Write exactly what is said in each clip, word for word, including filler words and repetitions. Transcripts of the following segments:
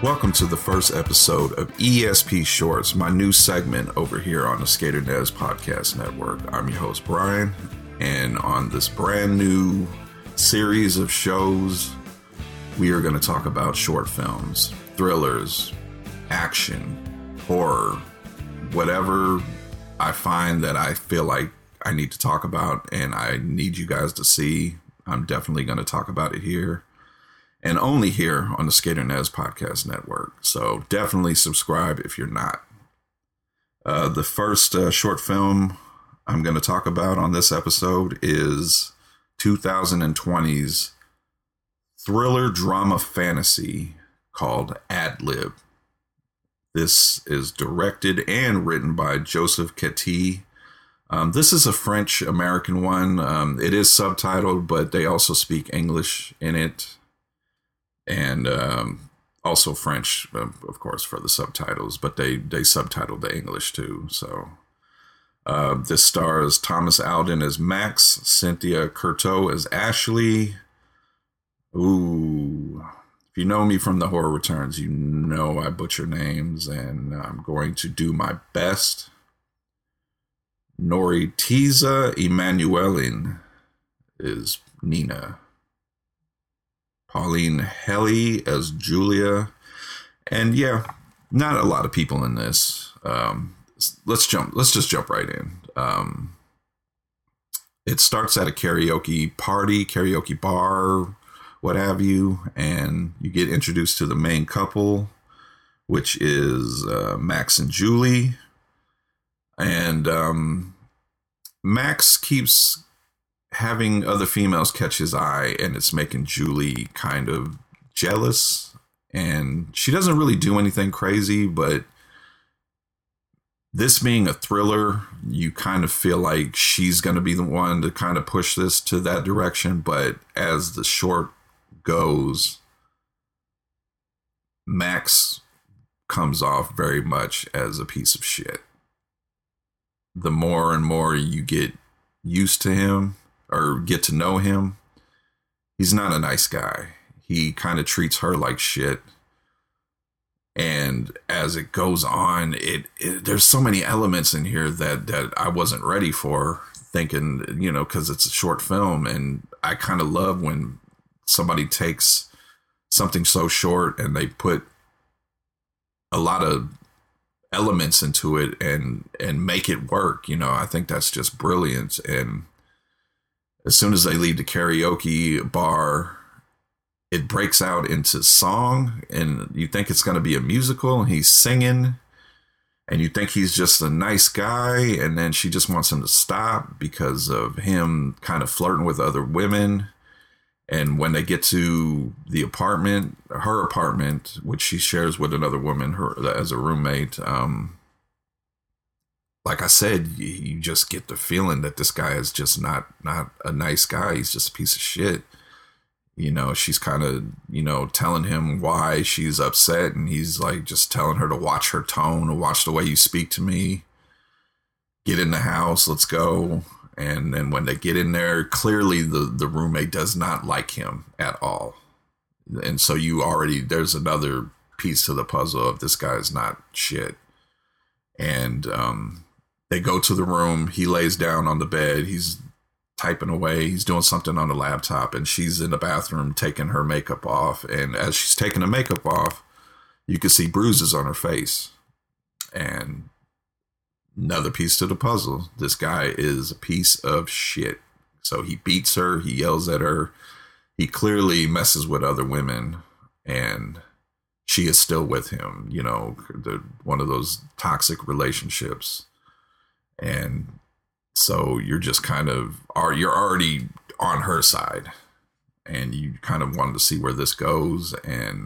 Welcome to the first episode of E S P Shorts, my new segment over here on the Skater Nez Podcast Network. I'm your host, Brian, and on this brand new series of shows, we are going to talk about short films, thrillers, action, horror, whatever I find that I feel like I need to talk about and I need you guys to see. I'm definitely going to talk about it here. And only here on the Skater Nez Podcast Network. So definitely subscribe if you're not. Uh, the first uh, short film I'm going to talk about on this episode is twenty twenty's thriller drama fantasy called Ad Lib. This is directed and written by Joseph Kettee. Um, this is a French-American one. Um, it is subtitled, but they also speak English in it. And um, also French, of course, for the subtitles, but they, they subtitled the English too. So uh, this stars Thomas Alden as Max, Cynthia Courteau as Ashley. Ooh, if you know me from The Horror Returns, you know I butcher names, and I'm going to do my best. Noritiza Emanuelin is Nina. Pauline Helly as Julia. And yeah, not a lot of people in this. Um, let's jump. Let's just jump right in. Um, it starts at a karaoke party, karaoke bar, what have you. And you get introduced to the main couple, which is uh, Max and Julie. And um, Max keeps having other females catch his eye, and it's making Julie kind of jealous. And she doesn't really do anything crazy, but this being a thriller, you kind of feel like she's going to be the one to kind of push this to that direction. But as the short goes, Max comes off very much as a piece of shit. The more and more you get used to him, or get to know him, he's not a nice guy. He kind of treats her like shit. And as it goes on, it, it there's so many elements in here that, that I wasn't ready for, thinking, you know, because it's a short film. And I kind of love when somebody takes something so short and they put a lot of elements into it and, and make it work. You know, I think that's just brilliant. And as soon as they leave the karaoke bar, it breaks out into song, and you think it's going to be a musical, and he's singing, and you think he's just a nice guy, and then she just wants him to stop because of him kind of flirting with other women. And when they get to the apartment, her apartment, which she shares with another woman, her as a roommate, um, like I said, you just get the feeling that this guy is just not not a nice guy. He's just a piece of shit. You know, she's kind of, you know, telling him why she's upset. And he's like just telling her to watch her tone, or watch the way you speak to me. Get in the house. Let's go. And then when they get in there, clearly the, the roommate does not like him at all. And so you already, there's another piece to the puzzle of this guy is not shit. And, um, they go to the room. He lays down on the bed. He's typing away. He's doing something on the laptop, and she's in the bathroom taking her makeup off. And as she's taking the makeup off, you can see bruises on her face. And another piece to the puzzle. This guy is a piece of shit. So he beats her. He yells at her. He clearly messes with other women, and she is still with him. You know, the, one of those toxic relationships. And so you're just kind of, are you're already on her side, and you kind of wanted to see where this goes. And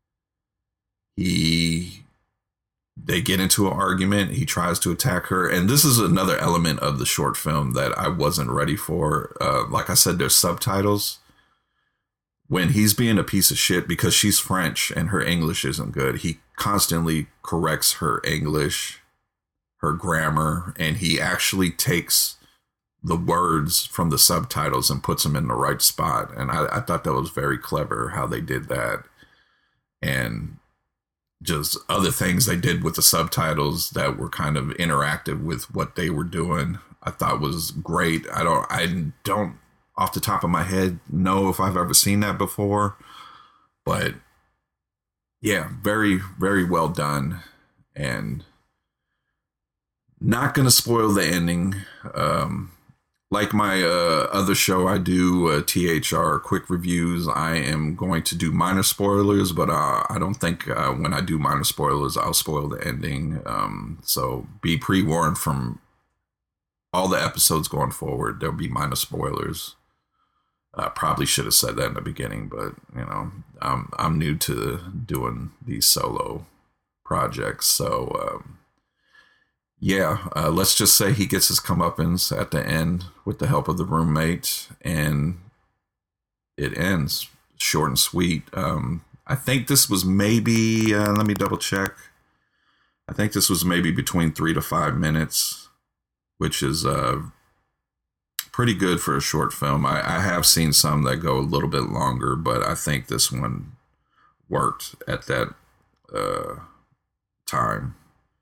he, they get into an argument. He tries to attack her. And this is another element of the short film that I wasn't ready for. Uh, like I said, there's subtitles. When he's being a piece of shit because she's French and her English isn't good, he constantly corrects her English, her grammar, and he actually takes the words from the subtitles and puts them in the right spot. And I, I thought that was very clever how they did that. And just other things they did with the subtitles that were kind of interactive with what they were doing, I thought was great. I don't, I don't off the top of my head know if I've ever seen that before, but yeah, very, very well done. And not going to spoil the ending. Um, like my uh, other show I do, uh, T H R Quick Reviews, I am going to do minor spoilers, but uh, I don't think uh, when I do minor spoilers, I'll spoil the ending. Um, so be pre-warned from all the episodes going forward. There'll be minor spoilers. I uh, probably should have said that in the beginning, but, you know, I'm, I'm new to doing these solo projects. So, um, yeah, uh, let's just say he gets his comeuppance at the end with the help of the roommate, and it ends short and sweet. Um, I think this was maybe, uh, let me double check. I think this was maybe between three to five minutes, which is uh, pretty good for a short film. I, I have seen some that go a little bit longer, but I think this one worked at that uh, time.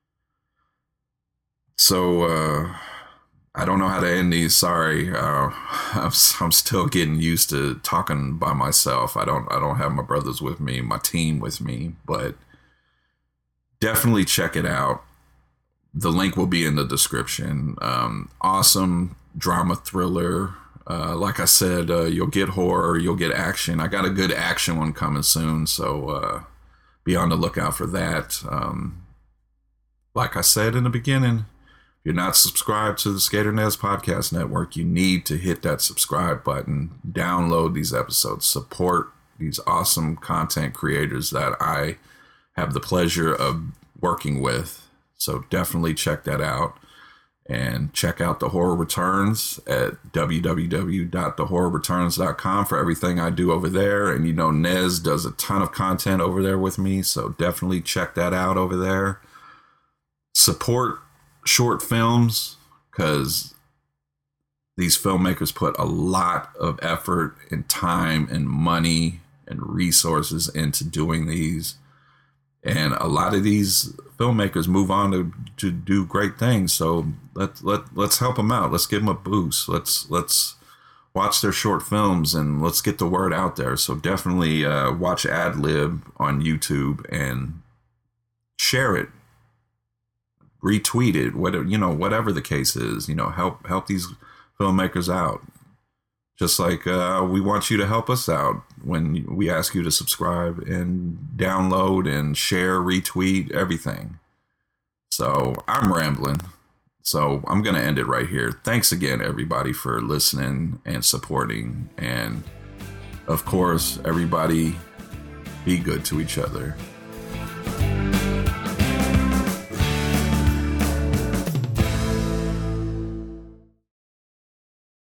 So, uh, I don't know how to end these. Sorry. Uh, I'm, I'm still getting used to talking by myself. I don't, I don't have my brothers with me, my team with me, but definitely check it out. The link will be in the description. Um, awesome drama thriller. Uh, like I said, uh, you'll get horror, you'll get action. I got a good action one coming soon. So, uh, be on the lookout for that. Um, like I said in the beginning, if you're not subscribed to the Skater Nez Podcast Network, you need to hit that subscribe button, download these episodes, support these awesome content creators that I have the pleasure of working with. So definitely check that out, and check out The Horror Returns at w w w dot the horror returns dot com for everything I do over there. And you know, Nez does a ton of content over there with me, so definitely check that out over there. Support short films, because these filmmakers put a lot of effort and time and money and resources into doing these, and a lot of these filmmakers move on to, to do great things. So let, let, let's help them out. Let's give them a boost. Let's let's watch their short films, and let's get the word out there. So definitely uh, watch Ad Lib on YouTube and share it, retweet it, whatever, you know, whatever the case is, you know, help, help these filmmakers out. Just like uh, we want you to help us out when we ask you to subscribe and download and share, retweet, everything. So I'm rambling. So I'm going to end it right here. Thanks again, everybody, for listening and supporting. And of course, everybody, be good to each other.